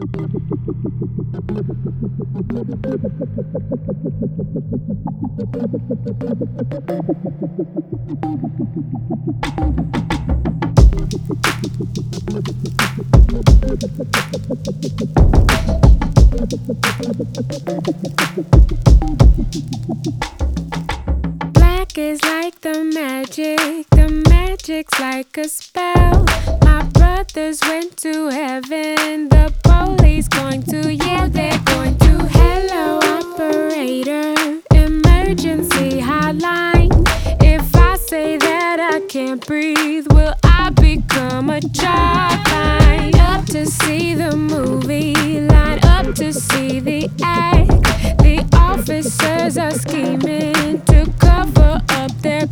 Black is like the magic's like a spell. My brothers went to heaven, the police going to, yeah, they're going to. Hello, operator, emergency hotline. If I say that I can't breathe, will I become a child? Line up to see the movie, line up to see the act. The officers are scheming to cover up their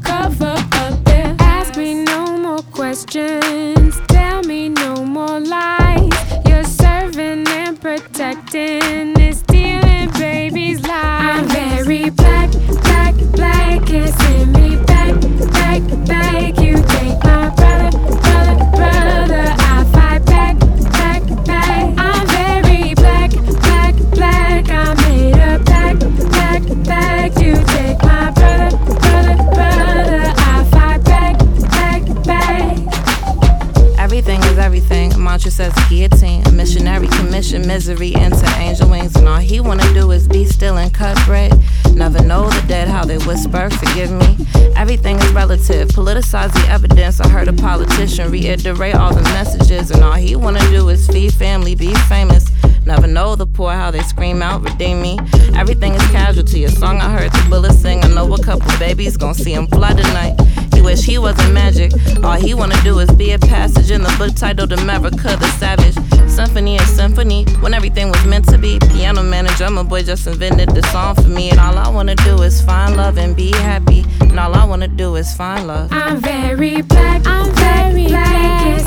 Ask me no more questions, tell me no more lies. You're serving and protecting is stealing babies' lives. I'm very black, black, black. Can't send me back, back, back. You take my brother, brother, brother. I fight back, back, back. I'm very black, black, black. I made a back, back, back. You take my brother, brother, brother. I fight back, back, back. Everything is everything. A mantra says a guillotine. A missionary commission misery into angel wings. And all he wanna do is be still and cut bread. Never know the dead how they whisper, forgive me. Everything is relative. Politicize the evidence. I heard a politician reiterate all the messages. And all he wanna do is feed family, be famous. Never know the poor how they scream out, redeem me. Everything is casualty. A song I heard the bullets sing. I know a couple babies gon' see him fly tonight. He wish he wasn't magic. All he wanna do is be a passage in the book titled America the Savage. Symphony is symphony when everything was meant to be. Piano man and drummer boy just invented the song for me. And all I wanna do is find love and be happy. And all I wanna do is find love. I'm very black, I'm very black.